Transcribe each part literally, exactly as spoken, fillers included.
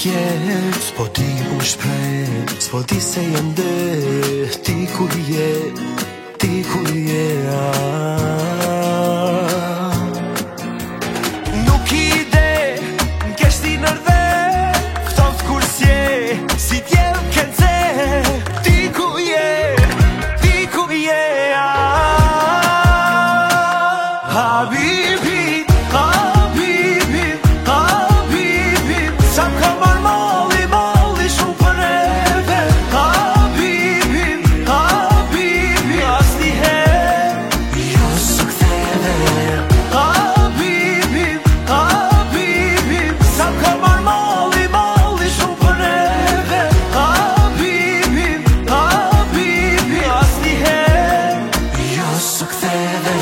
jet, s'po di u shprej, s'po di se jem dhe, ti ku je, ti ku je, ah. Nuk i ide, n'kesh ti nërve, thot kur s'je, si t'jel kënce, ti ku je, ti ku je, ah. Habibi, habibi, habibi, sa m'ka marrë malli, malli shumë për neve. Habibi, habibi, asnjëherë jo s'u ktheve. Habibi, habibi, sa m'ka marrë malli, malli shumë për neve. Habibi, habibi, asnjëherë jo s'u ktheve.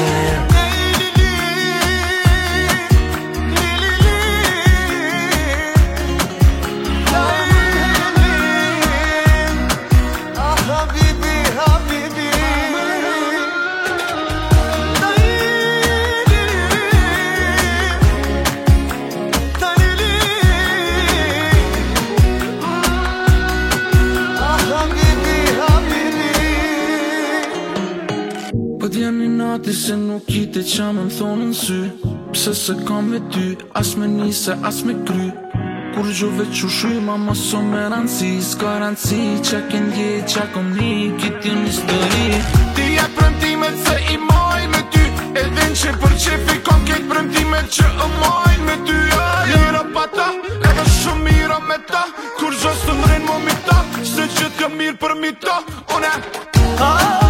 Po t'jen një nati se nuk i te qa me m'thonë në sy, pse se kam me ty, as me nise, as me kry. Kur gjo veç u shuj, ma mos o me rëndësi, s'ka rëndësi, qa ken dje, qa kom një, kiti një histori. Ti e premtimet se i maj me ty, edhe në që për qefi kom kejt premtimet që o maj me ty. Lira pa ta, edhe shumë mira me ta, kur gjo së të mrejnë mo mi ta, se që t'ka mirë për mi ta, une.